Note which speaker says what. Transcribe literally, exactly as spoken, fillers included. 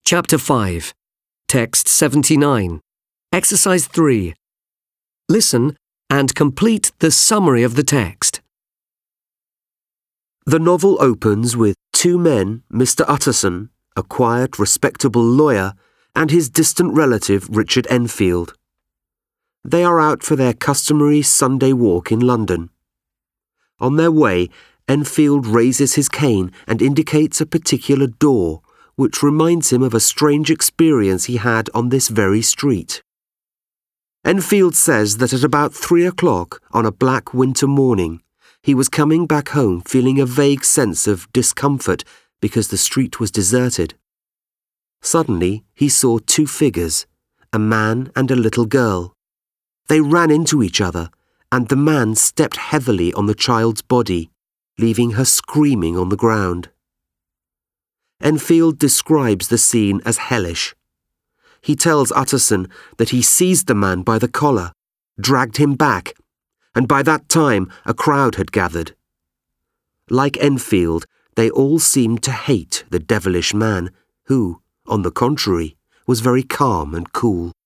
Speaker 1: Chapter five, Text seventy-nine. Exercise three. Listen and complete the summary of the text.
Speaker 2: The novel opens with two men, Mister Utterson, a quiet, respectable lawyer, and his distant relative, Richard Enfield. They are out for their customary Sunday walk in London. On their way, Enfield raises his cane and indicates a particular door, which reminds him of a strange experience he had on this very street. Enfield says that at about three o'clock on a black winter morning, he was coming back home feeling a vague sense of discomfort because the street was deserted. Suddenly, he saw two figures, a man and a little girl. They ran into each other, and the man stepped heavily on the child's body, leaving her screaming on the ground. Enfield describes the scene as hellish. He tells Utterson that he seized the man by the collar, dragged him back, and by that time a crowd had gathered. Like Enfield, they all seemed to hate the devilish man, who, on the contrary, was very calm and cool.